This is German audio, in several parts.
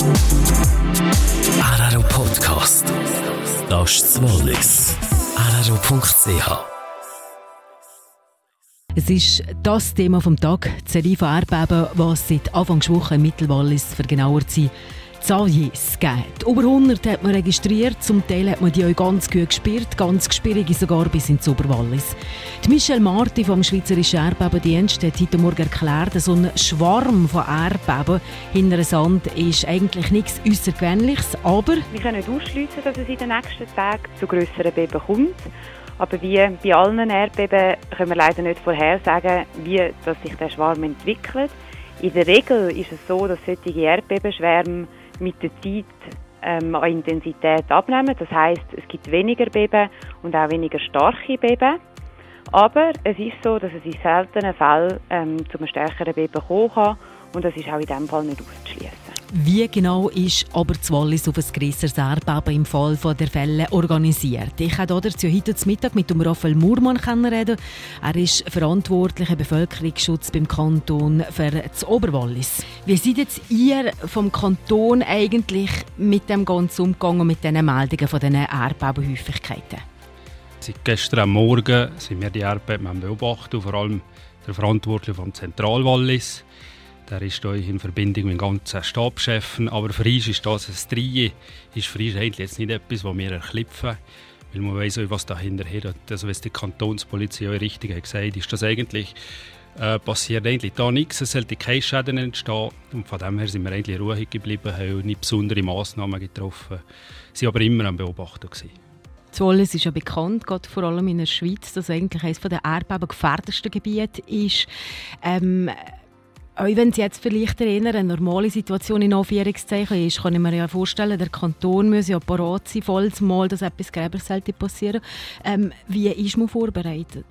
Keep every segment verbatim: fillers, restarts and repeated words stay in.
R R O Podcast. Das ist das Wallis. R R O Punkt C H. Es ist das Thema vom Tag, die Serie von Erdbeben, was seit Anfangswoche im Mittelwallis, für genauer zu sein, Zaljes gibt. Über hundert hat man registriert, zum Teil hat man die auch ganz gut gespürt, ganz gespürige sogar bis ins Oberwallis. Die Michelle Marti vom Schweizerischen Erdbebendienst hat heute Morgen erklärt, so ein Schwarm von Erdbeben hinter Sand ist eigentlich nichts Außergewöhnliches, aber wir können nicht ausschliessen, dass es in den nächsten Tagen zu grösseren Beben kommt. Aber wie bei allen Erdbeben können wir leider nicht vorhersagen, wie dass sich der Schwarm entwickelt. In der Regel ist es so, dass solche Erdbebenschwärme mit der Zeit ähm, an Intensität abnehmen. Das heisst, es gibt weniger Beben und auch weniger starke Beben. Aber es ist so, dass es in seltenen Fällen ähm, zu einem stärkeren Beben kommen kann. Und das ist auch in diesem Fall nicht auszuschließen. Wie genau ist aber das Wallis auf ein grösseres Erdbeben im Fall von der Fälle organisiert? Ich habe dazu heute Mittag mit dem Raphael Murmann reden. Er ist verantwortlicher Bevölkerungsschutz beim Kanton für das Oberwallis. Wie seid jetzt ihr vom Kanton eigentlich mit dem Ganzen umgegangen, mit diesen Meldungen von diesen Erdbebenhäufigkeiten? Seit gestern Morgen sind wir die Erdbeben beobachtet, vor allem der Verantwortliche vom Zentralwallis. Der ist hier in Verbindung mit den ganzen Stabschefen. Aber für uns ist das ein Dreie. Ist für uns eigentlich jetzt nicht etwas, was wir erklipfen. Weil man weiss, was dahinter ist. Also, was die Kantonspolizei auch richtig hat gesagt, ist das eigentlich, äh, passiert eigentlich da nichts. Es sollten keine Schäden entstehen. Und von dem her sind wir eigentlich ruhig geblieben, haben nicht besondere Massnahmen getroffen. Sie waren aber immer am Beobachten gewesen. Das Wallis ist ja bekannt, gerade vor allem in der Schweiz, dass eigentlich eines der erdbebengefährdesten Gebiete ist. Ähm, Auch wenn Sie jetzt vielleicht erinnern, eine normale Situation in Anführungszeichen ist, kann ich mir ja vorstellen, der Kanton muss ja parat sein, falls mal dass etwas Gräbers sollte passieren. Ähm, wie ist man vorbereitet?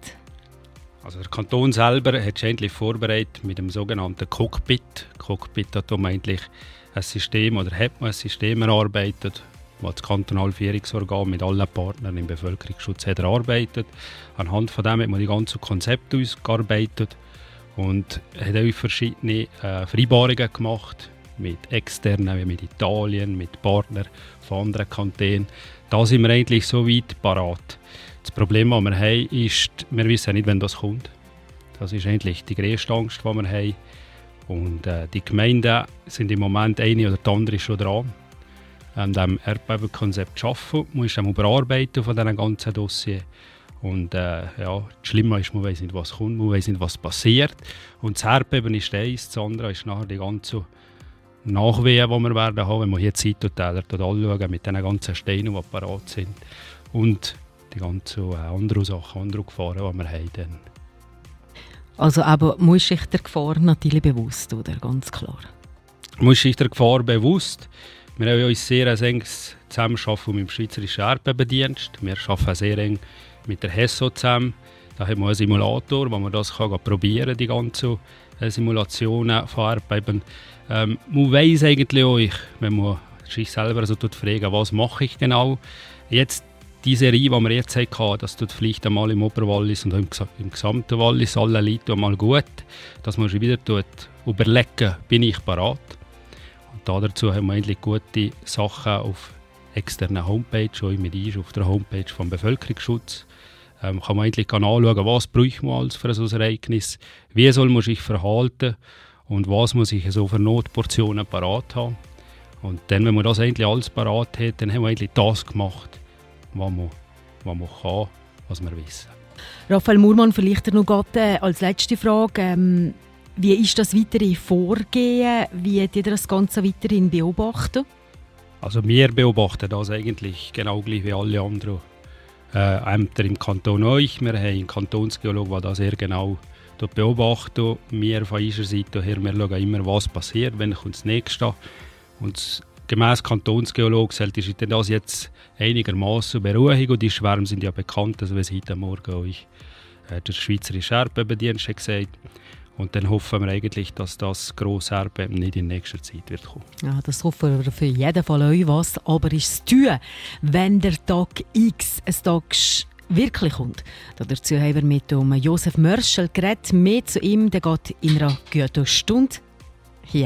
Also der Kanton selber hat sich endlich vorbereitet mit dem sogenannten Cockpit. Cockpit hat man eigentlich ein System oder hat man ein System erarbeitet, das das kantonale Führungsorgan mit allen Partnern im Bevölkerungsschutz hat erarbeitet. Anhand von dem hat man die ganzen Konzepte ausgearbeitet. Und hat auch verschiedene äh, Vereinbarungen gemacht mit externen, wie mit Italien, mit Partnern von anderen Kantonen. Da sind wir eigentlich so weit parat. Das Problem, das wir haben, ist, wir wissen nicht, wann das kommt. Das ist eigentlich die grösste Angst, die wir haben. Und äh, die Gemeinden sind im Moment, eine oder die andere schon dran, an diesem Erdbebenkonzept zu arbeiten. Man muss am Überarbeiten von diesen ganzen Dossiers. Und äh, ja, das Schlimme ist, man weiss nicht, was kommt, man weiss nicht, was passiert. Und das Erdbeben ist eins, das andere ist nachher die ganze Nachwehen, die wir werden haben, wenn wir hier die Zeithotäler anschauen, mit diesen ganzen Steinen, die parat sind. Und die ganzen äh, anderen Sachen, andere Gefahren, die wir haben. Dann. Also aber muss sich der Gefahr natürlich bewusst, oder? Ganz klar. Muss sich der Gefahr bewusst. Wir haben uns sehr enges Zusammenarbeiten mit dem Schweizerischen Erdbebendienst. Wir arbeiten sehr eng mit der H E S O zusammen. Da haben wir einen Simulator, wo man das kann probieren kann, die ganzen Simulationen von Erdbeben. Ähm, man weiss eigentlich auch, wenn man sich selber so fragen, was mache ich genau. Jetzt die Serie, die wir jetzt hatten, das tut vielleicht einmal im Oberwallis und im, im gesamten Wallis allen Leuten mal gut, dass man schon wieder tut, überlegen, bin ich bereit. Und dazu haben wir eigentlich gute Sachen auf externer Homepage, auch mit ist auf der Homepage vom Bevölkerungsschutz. Ähm, kann man eigentlich anschauen, was braucht man alles für so ein Ereignis, wie soll man sich verhalten und was muss ich so für Notportionen parat haben. Und dann, wenn man das eigentlich alles parat hat, dann haben wir eigentlich das gemacht, was man, was man kann, was wir wissen. Raphael Murmann, vielleicht noch gerade, äh, als letzte Frage. Ähm, wie ist das weitere Vorgehen? Wie wird ihr das Ganze weiterhin beobachten? Also wir beobachten das eigentlich genau gleich wie alle anderen äh, Ämter im Kanton euch. Wir haben einen Kantonsgeologen, der das sehr genau beobachtet. Wir von unserer Seite her, wir schauen immer, was passiert, wenn kommt das Nächste. Und gemäss Kantonsgeologe sollte sich das jetzt einigermaßen beruhigen. Und die Schwärme sind ja bekannt, also wie es heute Morgen euch äh, der Schweizerische Erdbebendienst hat gesagt. Und dann hoffen wir eigentlich, dass das grosse Erdbeben nicht in nächster Zeit wird kommen. Ja, das hoffen wir für jeden von euch. Was aber ist es tun, wenn der Tag X ein Tag wirklich kommt? Dazu haben wir mit um Josef Mörschel geredet. Mehr zu ihm, der geht in einer guten Stunde